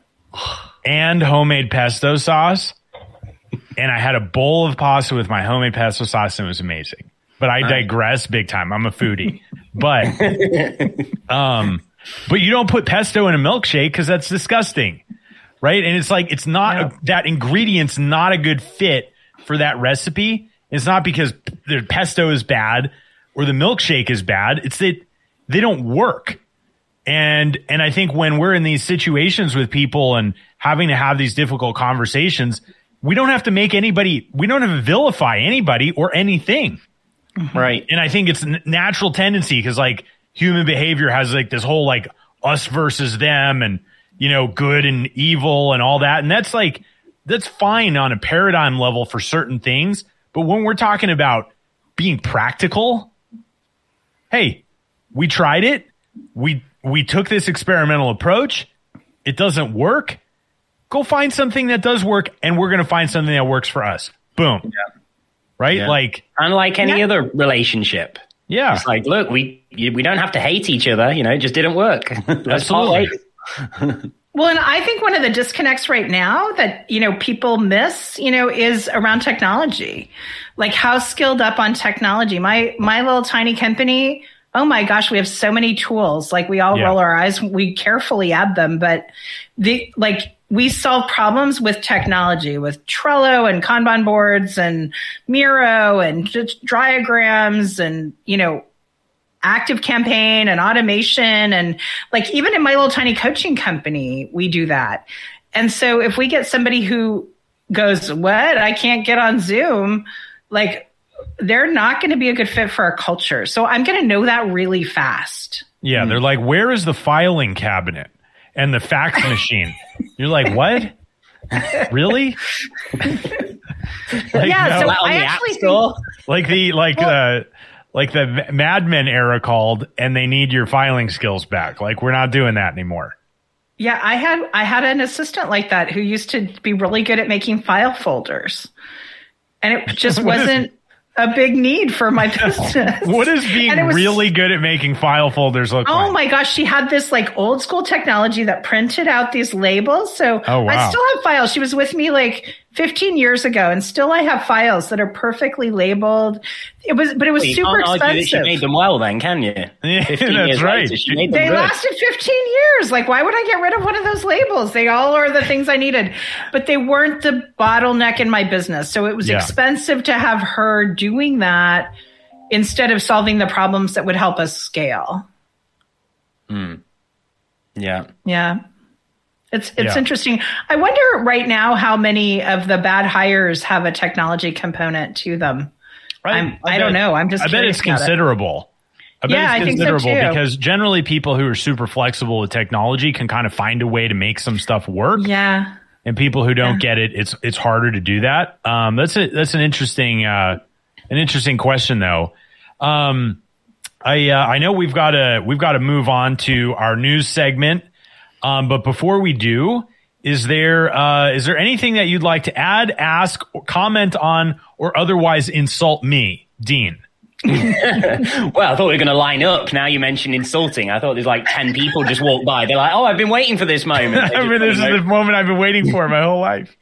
and homemade pesto sauce. And I had a bowl of pasta with my homemade pesto sauce, and it was amazing. But I digress big time. I'm a foodie. But, um, but you don't put pesto in a milkshake because that's disgusting, right? And it's like, it's not, yeah. a, that ingredient's not a good fit for that recipe. It's not because the pesto is bad or the milkshake is bad. It's that they don't work. And, and I think when we're in these situations with people and having to have these difficult conversations, we don't have to make anybody, we don't have to vilify anybody or anything. Right. And I think it's a natural tendency because like human behavior has like this whole like us versus them and, you know, good and evil and all that. And that's like, that's fine on a paradigm level for certain things. But when we're talking about being practical, hey, we tried it. We, we took this experimental approach. It doesn't work. Go find something that does work, and we're going to find something that works for us. Boom. Yeah. Right? Yeah. Like, unlike any yeah. other relationship. Yeah. It's like, look, we we don't have to hate each other. You know, it just didn't work. Absolutely. Well, and I think one of the disconnects right now that, you know, people miss, you know, is around technology. Like how skilled up on technology. My my little tiny company, oh my gosh, we have so many tools. Like we all Yeah. roll our eyes, we carefully add them, but the like we solve problems with technology, with Trello and Kanban boards and Miro and just diagrams and, you know, Active Campaign and automation. And like, even in my little tiny coaching company, we do that. And so if we get somebody who goes, what? I can't get on Zoom. Like, they're not going to be a good fit for our culture. So I'm going to know that really fast. Yeah, they're like, where is the filing cabinet and the fax machine? You're like, what? Really? Like, Yeah, no. so That on I the App actually Store? think, like the like the like the Mad Men era called, and they need your filing skills back. Like, we're not doing that anymore. yeah, I had I had an assistant like that who used to be really good at making file folders, and it just What is- wasn't a big need for my business. What does being And it was- really good at making file folders look Oh like? my gosh, she had this like old school technology that printed out these labels. So Oh, wow. I still have files. She was with me like fifteen years ago, and still I have files that are perfectly labeled. It was, but it was Well, you super can't argue that she expensive. made them well then, can you? Yeah, fifteen that's years right. later, she made them They good. lasted fifteen years. Like, why would I get rid of one of those labels? They all are the things I needed, but they weren't the bottleneck in my business. So it was Yeah. expensive to have her doing that instead of solving the problems that would help us scale. Yeah. Yeah. It's it's Yeah. interesting. I wonder right now how many of the bad hires have a technology component to them. I'm, I, don't bet- know. I'm just I bet curious it's about it. considerable. I bet Yeah, I it's think so, considerable too. because generally people who are super flexible with technology can kind of find a way to make some stuff work. Yeah. And people who don't get it, it's it's harder to do that. Um, that's a, that's an interesting uh, an interesting question though. Um, I uh, I know we've got to we've got to move on to our news segment. Um, but before we do, is there uh, is there anything that you'd like to add, ask, or comment on, or otherwise insult me, Dean? Well, I thought we were going to line up. Now you mentioned insulting. I thought there's like ten people just walked by. They're like, oh, I've been waiting for this moment. They I just mean, this is wanna the know. moment I've been waiting for my whole life.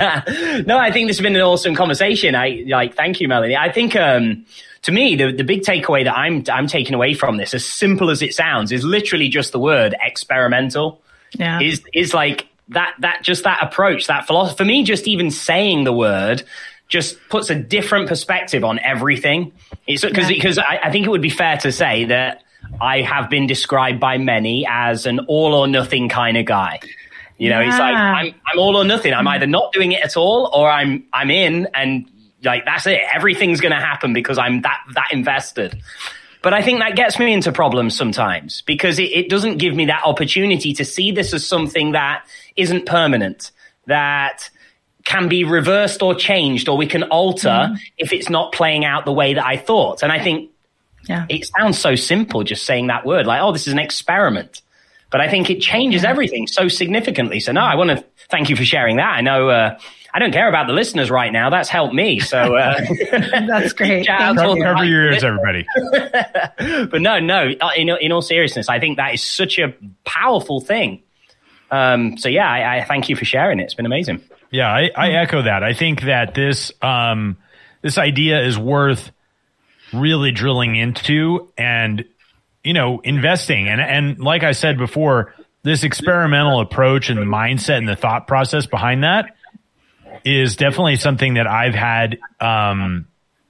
No, I think this has been an awesome conversation. I like, thank you, Melanie. I think, um, to me, the, the big takeaway that I'm, I'm taking away from this, as simple as it sounds, is literally just the word experimental. Yeah. Is, is like that, that, just that approach, that philosophy. For me, just even saying the word just puts a different perspective on everything. It's because, Yeah. because I, I think it would be fair to say that I have been described by many as an all or nothing kind of guy. You know, it's like, Yeah. I'm, I'm all or nothing. I'm either not doing it at all or I'm, I'm in and like, that's it. Everything's going to happen because I'm that, that invested. But I think that gets me into problems sometimes because it, it doesn't give me that opportunity to see this as something that isn't permanent, that can be reversed or changed, or we can alter mm-hmm. if it's not playing out the way that I thought. And I think Yeah. it sounds so simple just saying that word, like, oh, this is an experiment. But I think it changes Yeah. everything so significantly. So no, I want to thank you for sharing that. I know uh, I don't care about the listeners right now. That's helped me. So uh, That's great. shout out Thank to all Cover, the cover right your ears, listeners. everybody. But no, no, in, in all seriousness, I think that is such a powerful thing. Um, so yeah, I, I thank you for sharing it. It's been amazing. Yeah, I, I echo that. I think that this um, this idea is worth really drilling into and, you know, investing. And and like I said before, this experimental approach and the mindset and the thought process behind that is definitely something that I've had um,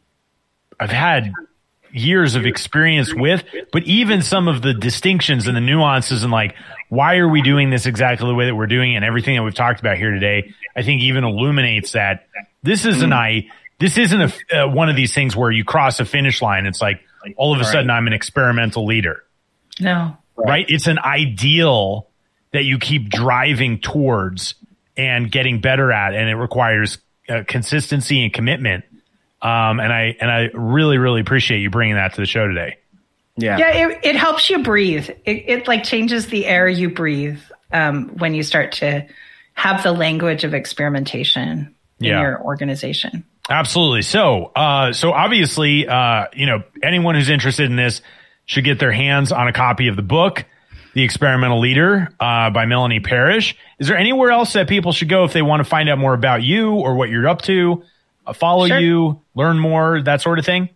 I've had years of experience with, but even some of the distinctions and the nuances and like, why are we doing this exactly the way that we're doing it and everything that we've talked about here today, I think even illuminates that this isn't I, this isn't a, uh, one of these things where you cross a finish line. It's like all of a sudden I'm an experimental leader, No. right? It's an ideal that you keep driving towards and getting better at. And it requires uh, consistency and commitment. Um, and I, and I really, really appreciate you bringing that to the show today. Yeah. Yeah, it, it helps you breathe. It, it like changes the air you breathe um, when you start to have the language of experimentation in Yeah. your organization. Absolutely. So, uh, so obviously, uh, you know, anyone who's interested in this should get their hands on a copy of the book, The Experimental Leader, uh, by Melanie Parrish. Is there anywhere else that people should go if they want to find out more about you or what you're up to, uh, follow Sure. you, learn more, that sort of thing?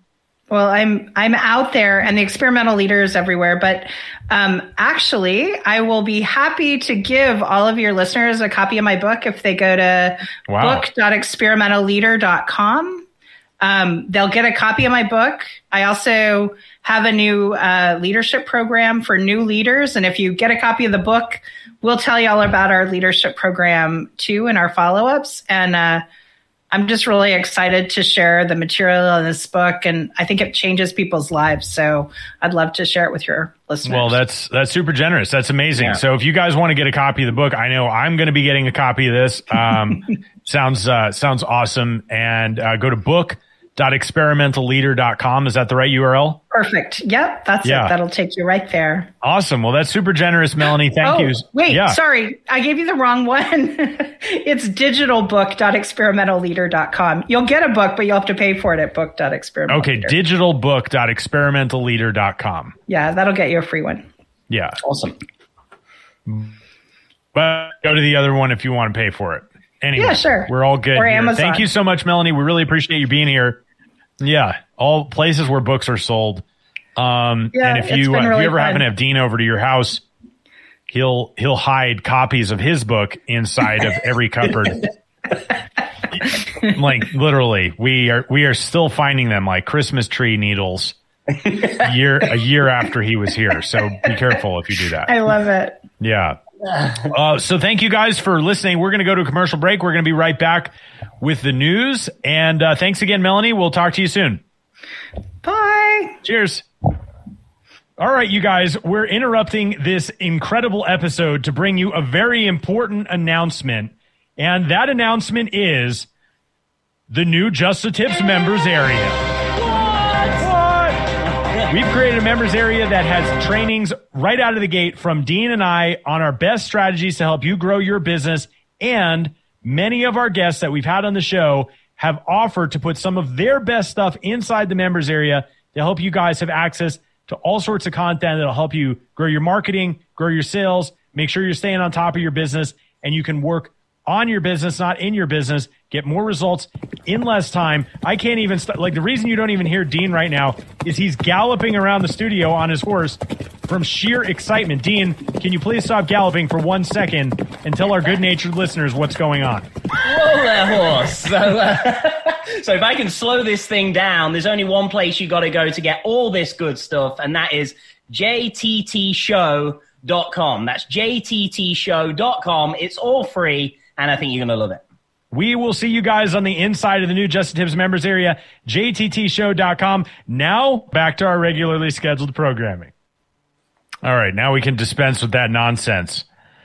Well, I'm I'm out there, and the experimental leader is everywhere. But um, actually, I will be happy to give all of your listeners a copy of my book if they go to Wow. book dot experimental leader dot com. Um, they'll get a copy of my book. I also have a new uh, leadership program for new leaders, and if you get a copy of the book, we'll tell you all about our leadership program too and our follow-ups. And uh, I'm just really excited to share the material in this book, and I think it changes people's lives. So I'd love to share it with your listeners. Well, that's that's super generous. That's amazing. Yeah. So if you guys want to get a copy of the book, I know I'm going to be getting a copy of this. Um, sounds uh, sounds awesome. And uh, go to book dot experimental leader dot com. Is that the right U R L? Perfect. Yep, that's Yeah. it. That'll take you right there. Awesome. Well, that's super generous, Melanie. Thank oh, you. Wait, yeah. sorry. I gave you the wrong one. It's digital book dot experimental leader dot com. You'll get a book, but you'll have to pay for it at book dot experimental Okay, leader. digital book dot experimental leader dot com. Yeah, that'll get you a free one. Yeah. Awesome. But go to the other one if you want to pay for it. Anyway, Yeah, sure. We're all good Or here. Amazon. Thank you so much, Melanie. We really appreciate you being here. Yeah, all places where books are sold. Um, Yeah, and if it's you been uh, if really you ever fun. happen to have Dean over to your house, he'll he'll hide copies of his book inside of every cupboard. Like literally, we are we are still finding them like Christmas tree needles. a year a year after he was here. So be careful if you do that. I love it. Yeah. Uh, so thank you guys for listening. We're going to go to a commercial break. We're going to be right back with the news. And uh, thanks again, Melanie. We'll talk to you soon. Bye. Cheers. All right, you guys, we're interrupting this incredible episode to bring you a very important announcement. And that announcement is the new Just the Tips members area. We've created a members area that has trainings right out of the gate from Dean and I on our best strategies to help you grow your business. And many of our guests that we've had on the show have offered to put some of their best stuff inside the members area to help you guys have access to all sorts of content that'll help you grow your marketing, grow your sales, make sure you're staying on top of your business, and you can work on your business, not in your business, get more results in less time. I can't even, st- like the reason you don't even hear Dean right now is he's galloping around the studio on his horse from sheer excitement. Dean, can you please stop galloping for one second and tell our good-natured listeners what's going on? Whoa there, horse. So, uh, so if I can slow this thing down, there's only one place you got to go to get all this good stuff, and that is J T T show dot com. That's J T T show dot com. It's all free, and I think you're going to love it. We will see you guys on the inside of the new Just the Tips members area, J T T show dot com. Now, back to our regularly scheduled programming. All right, now we can dispense with that nonsense.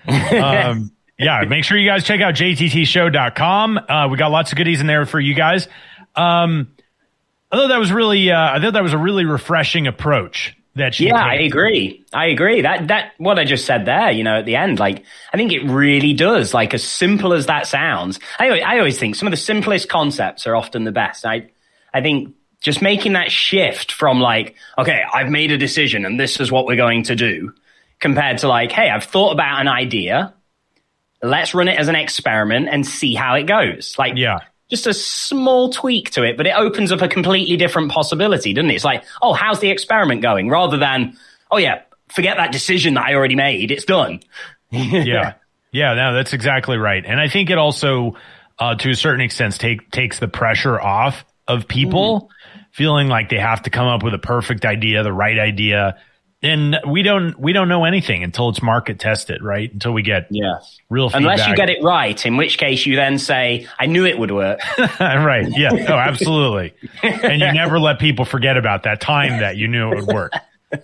Um, yeah, make sure you guys check out J T T show dot com. Uh, we got lots of goodies in there for you guys. Um, I thought that was really, uh, I thought that was a really refreshing approach that she Yeah, I takes. agree. I agree. That that what I just said there, you know, at the end, like I think it really does. Like as simple as that sounds, I always, I always think some of the simplest concepts are often the best. I I think just making that shift from like, okay, I've made a decision and this is what we're going to do, compared to like, hey, I've thought about an idea, let's run it as an experiment and see how it goes. Like, Yeah. just a small tweak to it, but it opens up a completely different possibility, doesn't it? It's like, oh, how's the experiment going? Rather than, oh yeah, forget that decision that I already made. It's done. yeah. Yeah, no, that's exactly right. And I think it also, uh, to a certain extent, take, takes the pressure off of people mm. feeling like they have to come up with a perfect idea, the right idea. And we don't, we don't know anything until it's market tested, right? Until we get yes. real feedback. Unless you get it right, in which case you then say, I knew it would work. Right. Yeah. Oh, absolutely. And you never let people forget about that time that you knew it would work.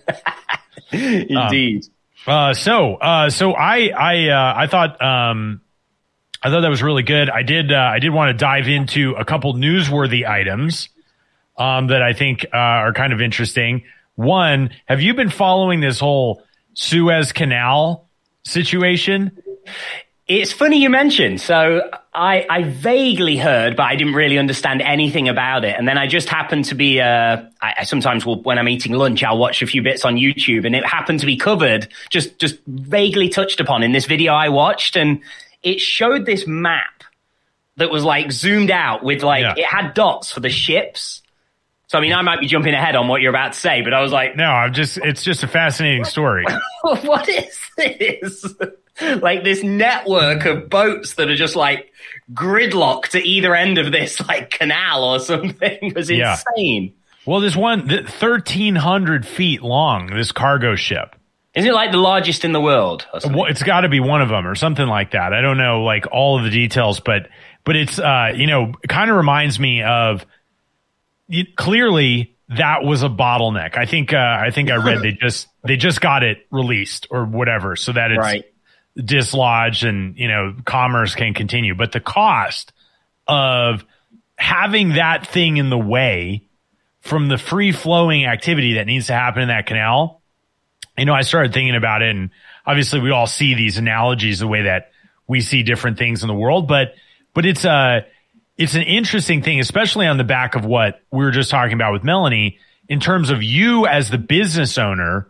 Indeed. Um, uh, so, uh, so I, I, uh, I thought, um, I thought that was really good. I did, uh, I did want to dive into a couple newsworthy items, um, that I think, uh, are kind of interesting. One, have you been following this whole Suez Canal situation? It's funny you mentioned. So I, I vaguely heard, but I didn't really understand anything about it. And then I just happened to be, uh, I, I sometimes will, when I'm eating lunch, I'll watch a few bits on YouTube, and it happened to be covered, just, just vaguely touched upon in this video I watched. And it showed this map that was like zoomed out with like, yeah. it had dots for the ships. So, I mean, I might be jumping ahead on what you're about to say, but I was like, No, I'm just, it's just a fascinating story. what is this? Like this network of boats that are just like gridlocked at either end of this like canal or something. It was Yeah. insane. Well, this one, th- thirteen hundred feet long, this cargo ship. Isn't it like the largest in the world? Or something? Well, it's got to be one of them or something like that. I don't know, like all of the details, but but it's uh, you know, kind of reminds me of it, clearly that was a bottleneck. I think uh, I think I read they just they just got it released or whatever, so that it's Right. dislodged and you know commerce can continue. But the cost of having that thing in the way from the free flowing activity that needs to happen in that canal. You know, I started thinking about it, and obviously we all see these analogies the way that we see different things in the world, but but it's a it's an interesting thing, especially on the back of what we were just talking about with Melanie, in terms of you as the business owner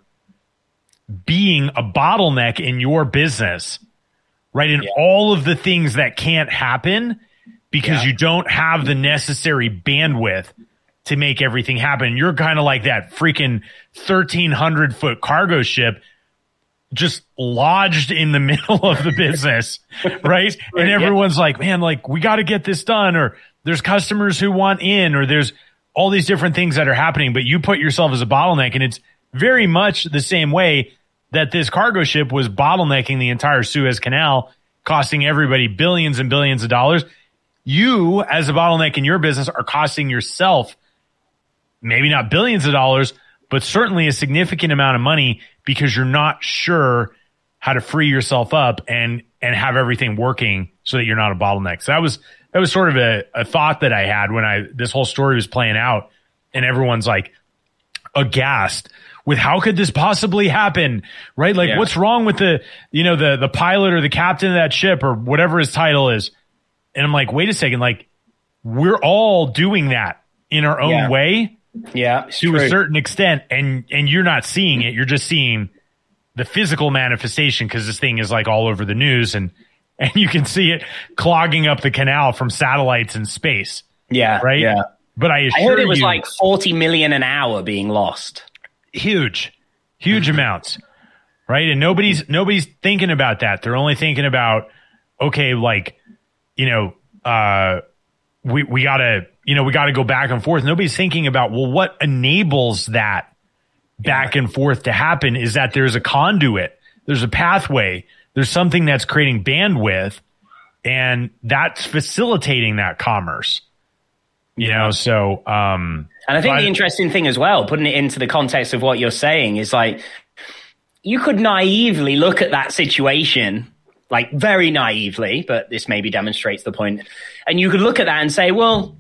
being a bottleneck in your business, right? And Yeah. all of the things that can't happen because Yeah. you don't have the necessary bandwidth to make everything happen. You're kind of like that freaking thirteen hundred foot cargo ship just lodged in the middle of the business, right? And everyone's like, man, like we got to get this done, or there's customers who want in, or there's all these different things that are happening, but you put yourself as a bottleneck. And it's very much the same way that this cargo ship was bottlenecking the entire Suez Canal, costing everybody billions and billions of dollars. You as a bottleneck in your business are costing yourself maybe not billions of dollars, but certainly a significant amount of money because you're not sure how to free yourself up and and have everything working so that you're not a bottleneck. So that was that was sort of a, a thought that I had when I this whole story was playing out, and everyone's like aghast with how could this possibly happen, right? Like Yeah. what's wrong with the you know the the pilot or the captain of that ship or whatever his title is? And I'm like, wait a second, like we're all doing that in our own Yeah. way. Yeah, it's To true. a certain extent, and and you're not seeing it, you're just seeing the physical manifestation because this thing is like all over the news, and and you can see it clogging up the canal from satellites in space, Yeah, right? Yeah. But I I assure heard it was you, like forty million an hour being lost. huge, huge amounts, right? And nobody's nobody's thinking about that. They're only thinking about okay, like you know, uh, we we gotta. You know, we got to go back and forth. Nobody's thinking about, well, what enables that back and forth to happen is that there's a conduit, there's a pathway, there's something that's creating bandwidth, and that's facilitating that commerce. You know, so um And I think so the interesting thing as well, putting it into the context of what you're saying, is like you could naively look at that situation, like very naively, but this maybe demonstrates the point. And you could look at that and say, well,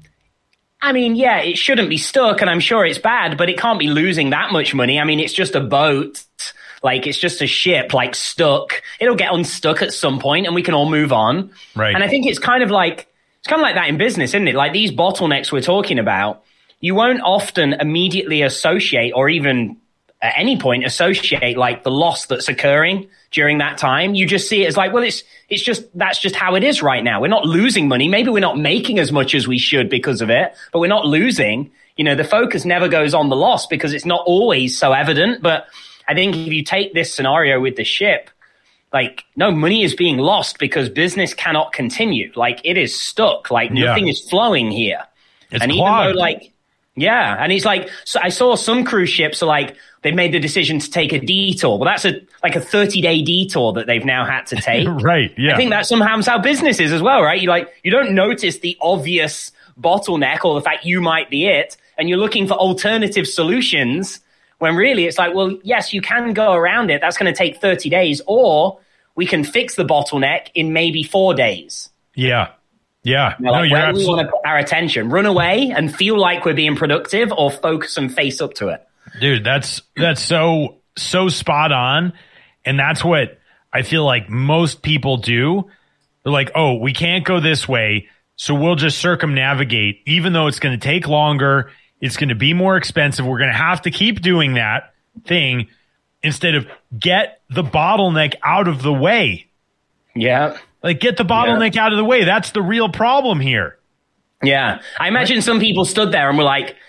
I mean, yeah, it shouldn't be stuck, and I'm sure it's bad, but it can't be losing that much money. I mean, it's just a boat. Like, it's just a ship, like, stuck. It'll get unstuck at some point, and we can all move on. Right. And I think it's kind of like, it's kind of like that in business, isn't it? Like, these bottlenecks we're talking about, you won't often immediately associate, or even at any point associate, like, the loss that's occurring during that time. You just see it as like, well, it's it's just, that's just how it is right now. We're not losing money. Maybe we're not making as much as we should because of it, but we're not losing. You know, the focus never goes on the loss because it's not always so evident. But I think if you take this scenario with the ship, like, no, money is being lost because business cannot continue. Like, it is stuck. Like, Yeah. nothing is flowing here. It's and clogged. even though, like, yeah, and it's like, so I saw some cruise ships are like, they've made the decision to take a detour. Well, that's a like a thirty day detour that they've now had to take. right, yeah. I think that somehow is how business is as well, right? You like, you don't notice the obvious bottleneck or the fact you might be it, and you're looking for alternative solutions when really it's like, well, yes, you can go around it. That's going to take thirty days, or we can fix the bottleneck in maybe four days. yeah. Yeah. You know, no, like, you're where do we absolutely want to put our attention? Run away and feel like we're being productive, or focus and face up to it? Dude, that's that's so so spot on, and that's what I feel like most people do. They're like, "Oh, we can't go this way, so we'll just circumnavigate, even though it's going to take longer, it's going to be more expensive. We're going to have to keep doing that thing instead of get the bottleneck out of the way. Yeah. Like, get the bottleneck out of the way. That's the real problem here." Yeah. I imagine some people stood there and were like,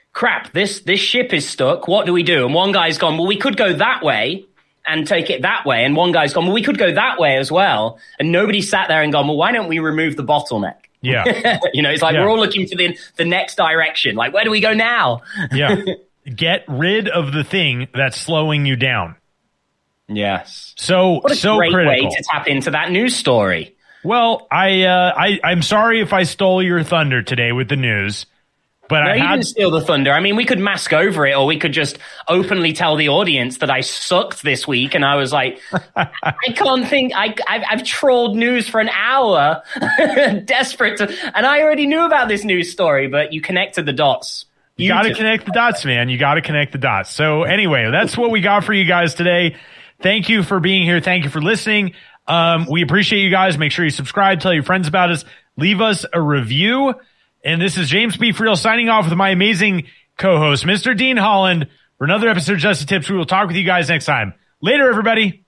crap, this this ship is stuck. What do we do? And one guy's gone, well, we could go that way and take it that way. And one guy's gone, well, we could go that way as well. And nobody sat there and gone, well, why don't we remove the bottleneck? Yeah. You know, it's like yeah. we're all looking for the the next direction. Like, where do we go now? Yeah. Get rid of the thing that's slowing you down. Yes. So, what a so great critical. way to tap into that news story. Well, I, uh, I, I'm sorry if I stole your thunder today with the news, but No, I you had didn't steal the thunder. I mean, we could mask over it, or we could just openly tell the audience that I sucked this week. And I was like, I can't think. I, I've, I've trawled news for an hour, desperate to, and I already knew about this news story. But you connected the dots. You got to connect the dots, man. You got to connect the dots. So anyway, that's what we got for you guys today. Thank you for being here. Thank you for listening. Um, we appreciate you guys. Make sure you subscribe, tell your friends about us, leave us a review. And this is James P. Friel signing off with my amazing co-host, Mister Dean Holland, for another episode of Just the Tips. We will talk with you guys next time. Later, everybody.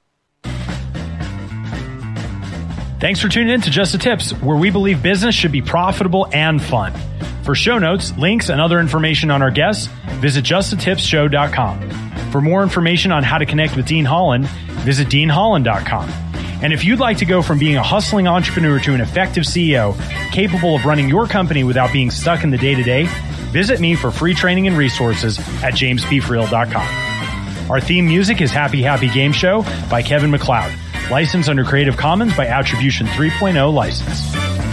Thanks for tuning in to Just the Tips, where we believe business should be profitable and fun. For show notes, links, and other information on our guests, visit just the tips show dot com. For more information on how to connect with Dean Holland, visit dean holland dot com. And if you'd like to go from being a hustling entrepreneur to an effective C E O, capable of running your company without being stuck in the day-to-day, visit me for free training and resources at james p friel dot com. Our theme music is Happy Happy Game Show by Kevin MacLeod, licensed under Creative Commons by Attribution three point oh license.